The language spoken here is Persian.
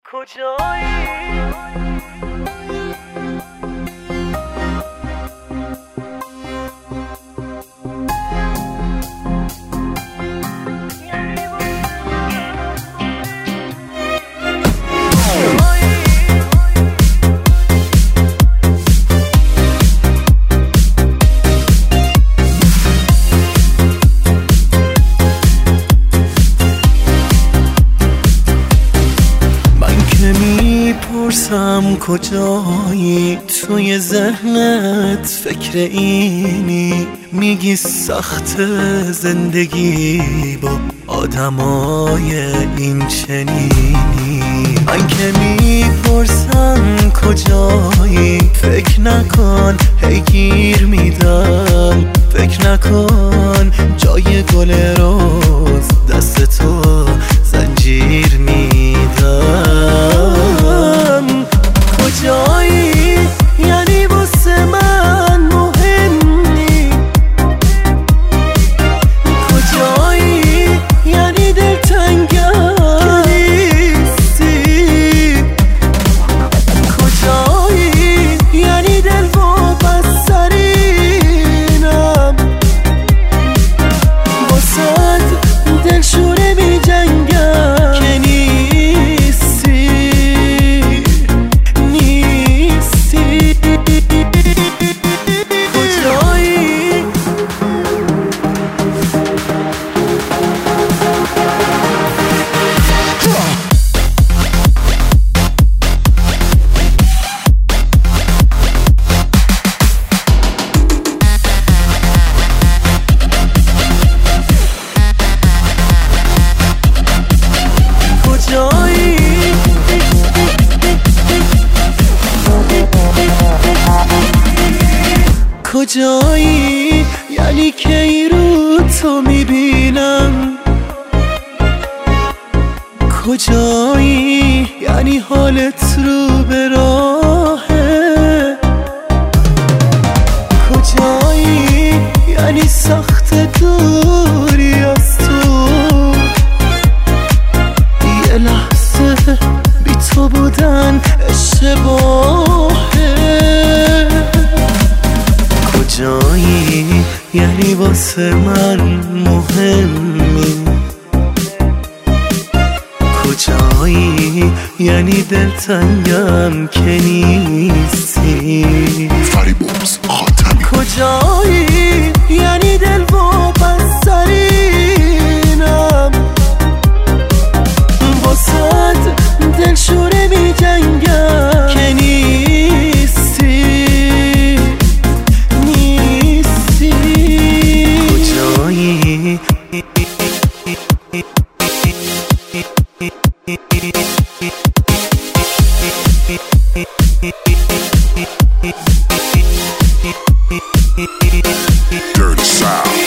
کجایی؟ میپرسم کجایی، توی ذهنت فکر اینی، میگی سخت زندگی با آدمای این چنینی. من که میپرسم کجایی، فکر نکن هی گیر میدم، فکر نکن جای گل روز دست تو زنجیر میدم. کجایی یعنی واسه من مهمی، کجایی یعنی دلتنگم نیستی، کجایی یعنی دل واپسرینم، واسه دلشوره می جنگم که نیستی نیستی. کجایی کجایی یعنی کی رو تو میبینم، کجایی یعنی حالت رو به راهه، کجایی یعنی سخت دوری از تو، یه لحظه بی تو بودن اشتباهه. کجایی یعنی واسه من مهمی، کجایی یعنی دلتنگم که نیستی، فریبرز خاتمی. کجایی یعنی دل واپسرینم، واسه دلشوره می جنگم که نیستی نیستی. کجایی Dirty South.